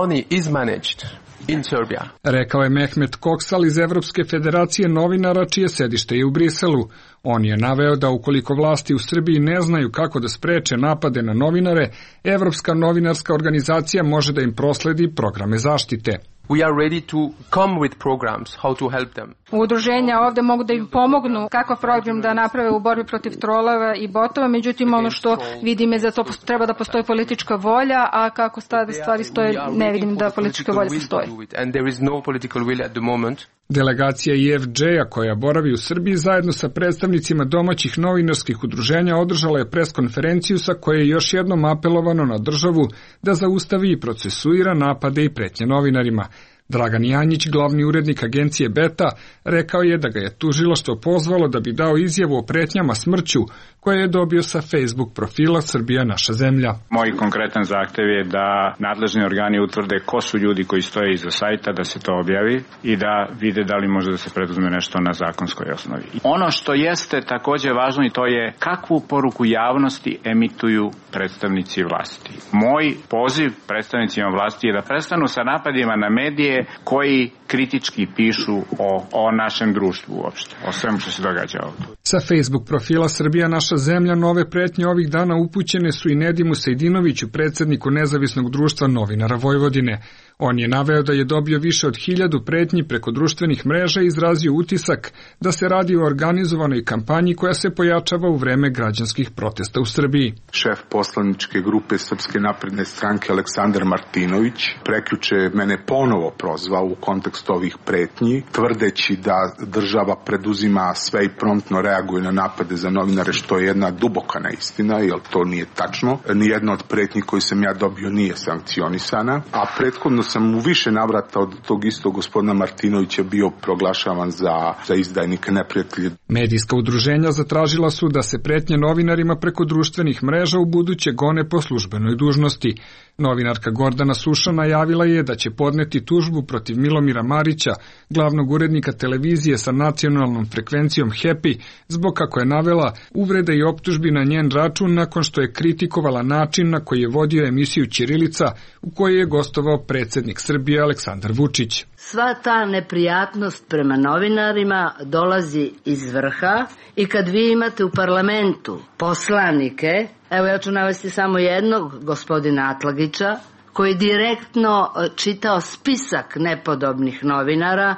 Rekao je Mehmet Koksal iz Evropske federacije novinara, čije sedište je u Briselu. On je naveo da ukoliko vlasti u Srbiji ne znaju kako da spreče napade na novinare, Evropska novinarska organizacija može da im prosledi programe zaštite. We are ready to come with programs, how to help them. Udruženja ovde mogu da im pomognu kakav program da naprave u borbi protiv trolova i botova, međutim ono što vidim je za to treba da postoji politička volja, a kako stvari stoje ne vidim da politička volja postoji. And there is no political will at the moment. Delegacija IFJ-a koja boravi u Srbiji zajedno sa predstavnicima domaćih novinarskih udruženja održala je preskonferenciju sa koje je još jednom apelovano na državu da zaustavi i procesuira napade i pretnje novinarima. Dragan Janjić, glavni urednik agencije Beta, rekao je da ga je tužilaštvo pozvalo da bi dao izjavu o pretnjama smrću koje je dobio sa Facebook profila Srbija naša zemlja. Moj konkretan zahtev je da nadležni organi utvrde ko su ljudi koji stoje iza sajta, da se to objavi i da vide da li može da se preduzme nešto na zakonskoj osnovi. Ono što jeste takođe važno i to je kakvu poruku javnosti emituju predstavnici vlasti. Moj poziv predstavnicima vlasti je da prestanu sa napadima na medije koji kritički pišu o našem društvu uopšte, o svemu što se događa ovdje. Sa Facebook profila Srbija naša zemlja nove pretnje ovih dana upućene su i Nedimu Sejdinoviću, predsedniku Nezavisnog društva novinara Vojvodine. On je naveo da je dobio više od 1000 pretnji preko društvenih mreža i izrazio utisak da se radi o organizovanoj kampanji koja se pojačava u vreme građanskih protesta u Srbiji. Šef poslaničke grupe Srpske napredne stranke Aleksandar Martinović prekjuče mene ponovo prozvao u kontekstu ovih pretnji, tvrdeći da država preduzima sve i promptno reaguje na napade za novinare, što je jedna duboka neistina, jer to nije tačno. Nijedna od pretnji koju sam ja dobio nije sankcionisana, a prethodno sam u više navrata od tog istog gospodina Martinovića bio proglašavan za izdajnika, neprijatelja. Medijska udruženja zatražila su da se pretnje novinarima preko društvenih mreža u buduće gone po službenoj dužnosti. Novinarka Gordana Suša najavila je da će podneti tužbu protiv Milomira Marića, glavnog urednika televizije sa nacionalnom frekvencijom Happy, zbog, kako je navela, uvrede i optužbi na njen račun nakon što je kritikovala način na koji je vodio emisiju Ćirilica u kojoj je gostovao predsjednik Srbije Aleksandar Vučić. Sva ta neprijatnost prema novinarima dolazi iz vrha i kad vi imate u parlamentu poslanike, evo ja ću navesti samo jednog, gospodina Atlagića, koji direktno čitao spisak nepodobnih novinara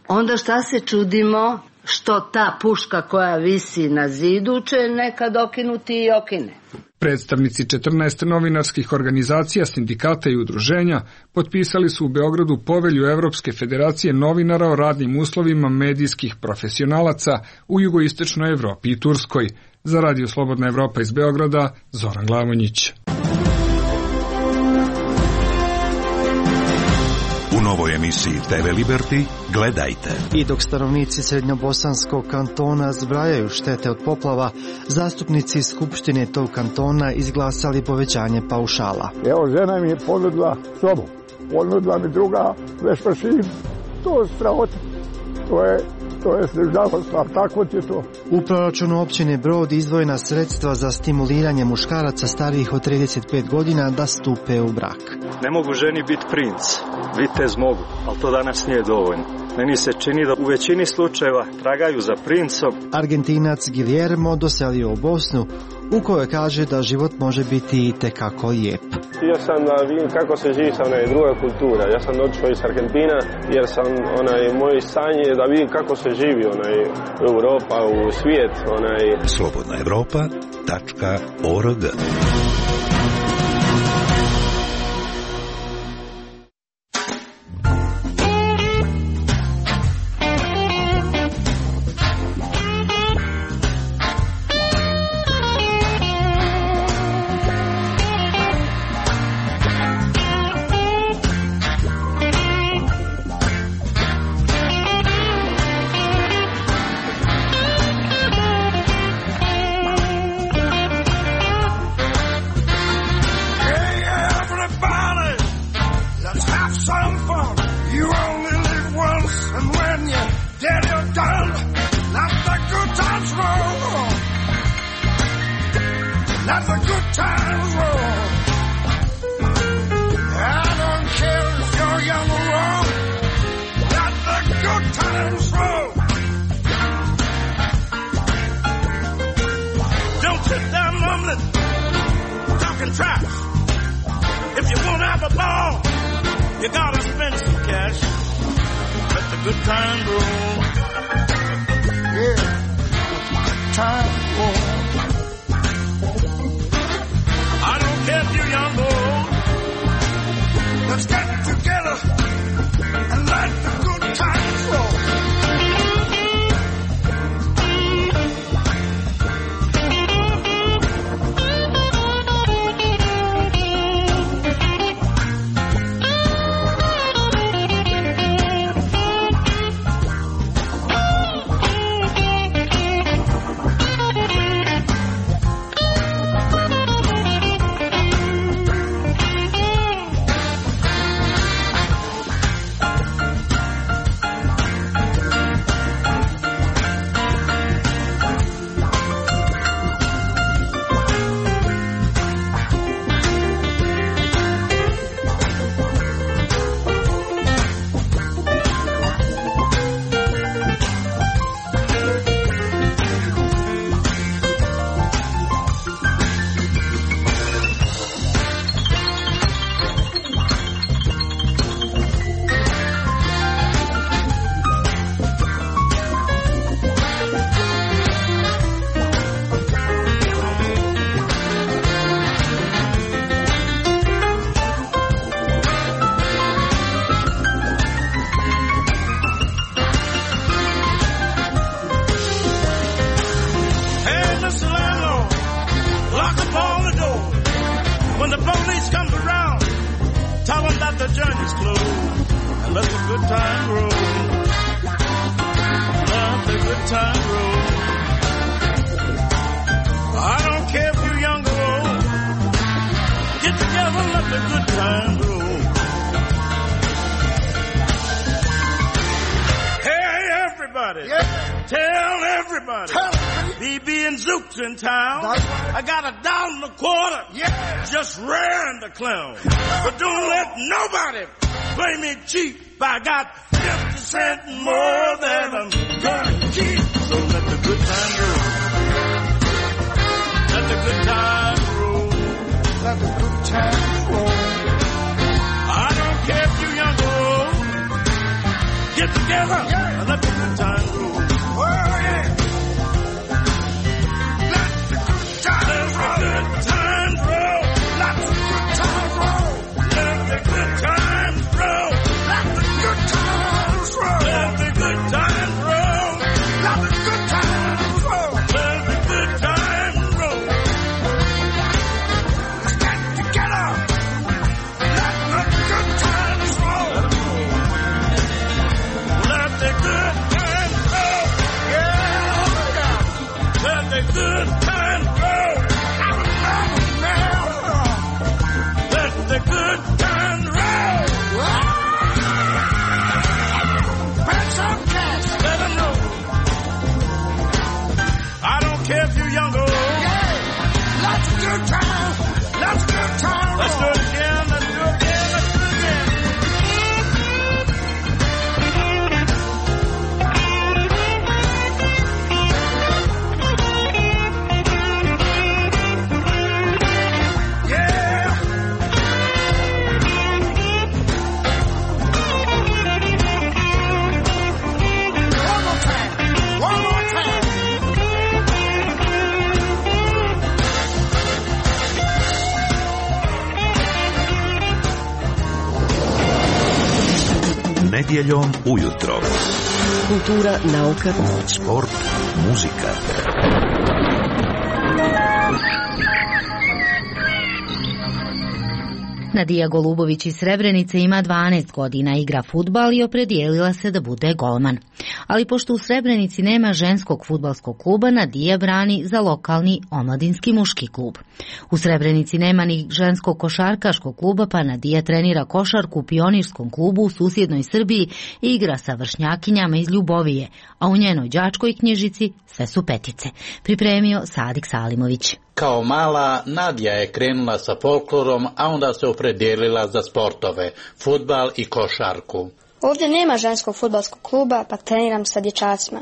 onda šta se čudimo što ta puška koja visi na zidu će nekad okinuti i okine. Predstavnici 14 novinarskih organizacija, sindikata i udruženja potpisali su u Beogradu povelju Evropske federacije novinara o radnim uslovima medijskih profesionalaca u jugoistočnoj Evropi i Turskoj. Za Radio Slobodna Evropa iz Beograda, Zoran Glavonjić. U novoj emisiji TV Liberty gledajte. I dok stanovnici Srednjobosanskog kantona zbrajaju štete od poplava, zastupnici Skupštine tog kantona izglasali povećanje paušala. Evo, žena mi je ponudila sobu, ponudila mi druga vešmašin, to je strahota, to je žalostno, ali tako ti je to. U proračunu općine Brod izdvojena sredstva za stimuliranje muškaraca starijih od 35 godina da stupe u brak. Ne mogu ženi biti princ, vitez mogu, ali to danas nije dovoljno. Meni se čini da u većini slučajeva tragaju za princom. Argentinac Guillermo doselio u Bosnu, u kojoj kaže da život može biti i tekako lijep. Htio sam da vidim kako se živi sa druga kultura. Ja sam došao iz Argentina jer sam moj san je da vidim kako se živi Europa, u svijet. slobodnaevropa.org. In town, I got $1.25. Yeah, just ran the clown. But don't let nobody play me cheap. I got 50 cents more than I'm gonna keep. So let the good time roll. Let the good time roll. Let the good time roll. I don't care if you're young or old. Get together. Yeah. good time roll. Let the good time roll. Pass some cash, let them know. I don't care if you're young or old. Yeah, lots of good time. Lots of good time. Let's do it again. Let's do it again. Let's do it again. Nedjeljom ujutro. Kultura, nauka, sport, muzika. Nadija Golubović iz Srebrenice ima 12 godina, igra fudbal i opredijelila se da bude golman. Ali pošto u Srebrenici nema ženskog fudbalskog kluba, Nadija brani za lokalni omladinski muški klub. U Srebrenici nema ni ženskog košarkaškog kluba, pa Nadija trenira košarku u pionirskom klubu u susjednoj Srbiji i igra sa vršnjakinjama iz Ljubovije, a u njenoj đačkoj knjižici sve su petice. Pripremio Sadik Salimović. Kao mala, Nadija je krenula sa folklorom, a onda se opredijelila za sportove, fudbal i košarku. Ovdje nema ženskog fudbalskog kluba, pa treniram sa dječacima.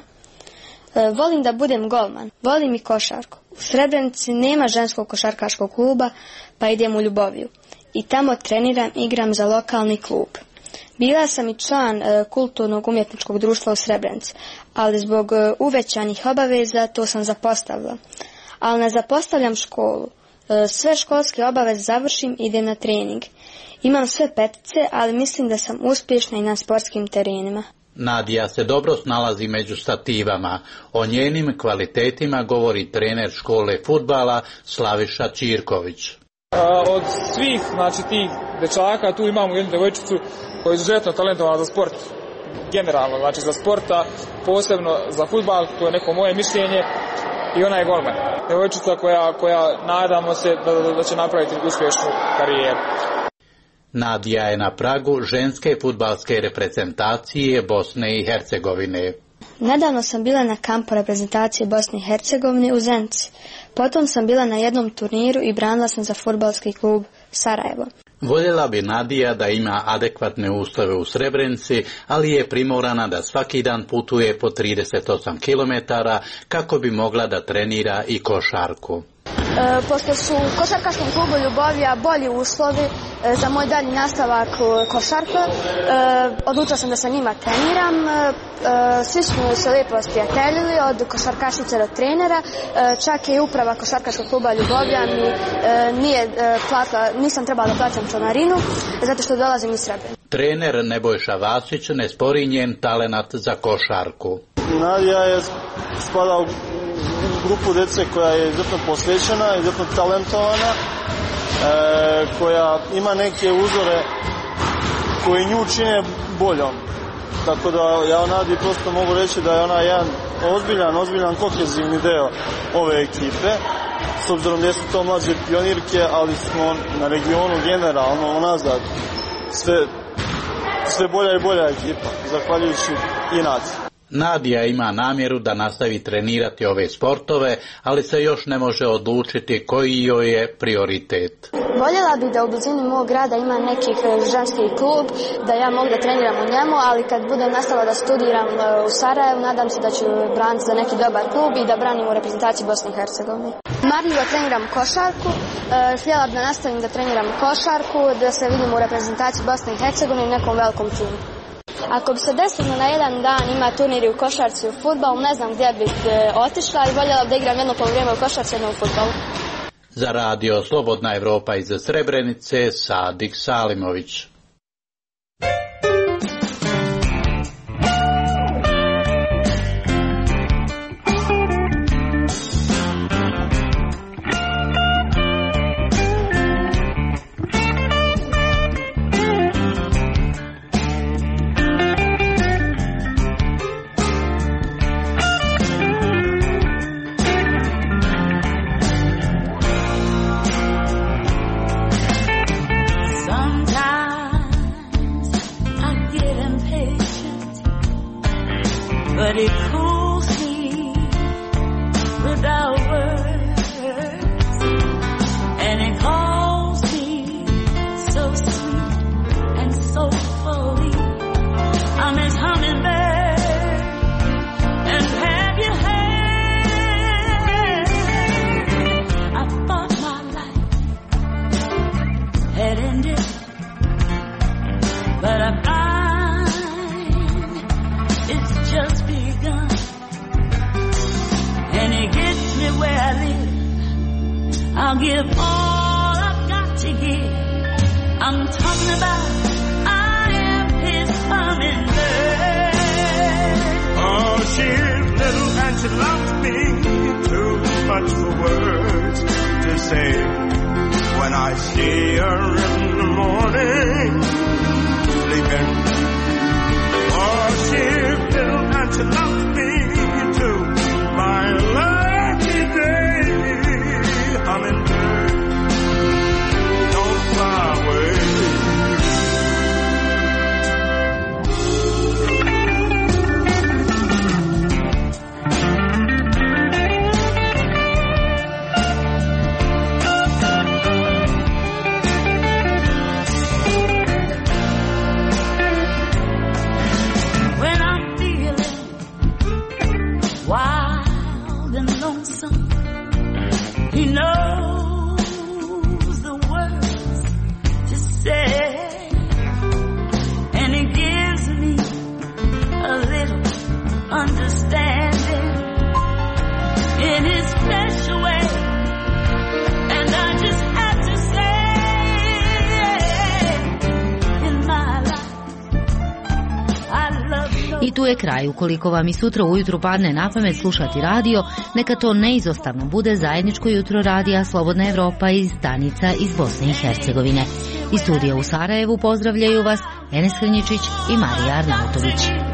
Volim da budem golman, volim i košarku. U Srebrenici nema ženskog košarkaškog kluba, pa idem u Ljuboviju. I tamo treniram, igram za lokalni klub. Bila sam i član kulturnog umjetničkog društva u Srebrenici, ali zbog uvećanih obaveza to sam zapostavila. Ali ne zapostavljam školu. Sve školske obaveze završim i idem na trening. Imam sve petice, ali mislim da sam uspješna i na sportskim terenima. Nadija se dobro snalazi među stativama. O njenim kvalitetima govori trener škole fudbala Slaviša Ćirković. Od svih, tih dečaka tu imamo jednu devojčicu koja je izuzetno talentovana za sport. Generalno, za sporta, posebno za fudbal, to je neko moje mišljenje. I ona je golman. Devojčica koja nadamo se da će napraviti uspješnu karijeru. Nadija je na pragu ženske fudbalske reprezentacije Bosne i Hercegovine. Nedavno sam bila na kampu reprezentacije Bosne i Hercegovine u Zenici. Potom sam bila na jednom turniru i branila sam za fudbalski klub Sarajevo. Voljela bi Nadija da ima adekvatne uslove u Srebrenici, ali je primorana da svaki dan putuje po 38 km kako bi mogla da trenira i košarku. Pošto su u košarkaškom klubu Ljubovija bolji uslovi za moj dalji nastavak košarka, odlučila sam da sa njima treniram. Svi smo se lijepo sprijateljili, od košarkašice do trenera, čak i uprava košarkaškog kluba Ljubovija mi nisam trebala da plaćam članarinu, zato što dolazim iz Srebrenice. Trener Nebojša Vasić ne spori njen talenat za košarku. Nadija je spada u grupu djece koja je izuzetno posvećena, izuzetno talentovana, koja ima neke uzore koji nju čine boljom. Tako da ja o Nadi prosto mogu reći da je ona jedan ozbiljan kohezivni deo ove ekipe, s obzirom da su to mlađe pionirke, ali smo na regionu generalno unazad sve bolja i bolja ekipa, zahvaljujući i Nadi. Nadija ima namjeru da nastavi trenirati ove sportove, ali se još ne može odlučiti koji joj je prioritet. Voljela bih da u blizini mog grada ima neki ženski klub, da ja mogu da treniram u njemu, ali kad budem nastavila da studiram u Sarajevu, nadam se da ću braniti za neki dobar klub i da branim u reprezentaciji Bosne i Hercegovine. Marljivo treniram košarku, htjela bih da nastavim da treniram košarku, da se vidim u reprezentaciji Bosne i Hercegovine u nekom velikom timu. Ako bi se desilo na jedan dan ima turniri u košarci i u fudbalu, ne znam gdje bih otišla i voljela bih da igram jedno polovrijeme u košarci, jedno u fudbalu. Za radio Slobodna Evropa iz Srebrenice, Sadik Salimović. but it cools me without words, and it calls me so sweet and so fully. I'm his hummingbird, and have you heard? I thought my life had ended, but I find it's just begun, and it gets me where I live. I'll give all I've got to give. I'm talking about I am his hummingbird. Oh, she's little and she loves me too much for words to say. When I see her in the morning sleeping, oh, she's little and she loves me too. My lucky day, hummingbird, don't fly away. When I'm feeling wild and lonesome, he knows the words to say, and he gives me a little understanding in his special way, and I just have to say, in my life I love you. I tu je kraj. Ukoliko vam i sutra ujutru padne na pamet slušati radio, neka to neizostavno bude zajedničko jutro radija Slobodna Evropa iz stanica iz Bosne i Hercegovine. Iz studija u Sarajevu pozdravljaju vas Enes Hrnjičić i Marija Arnautović.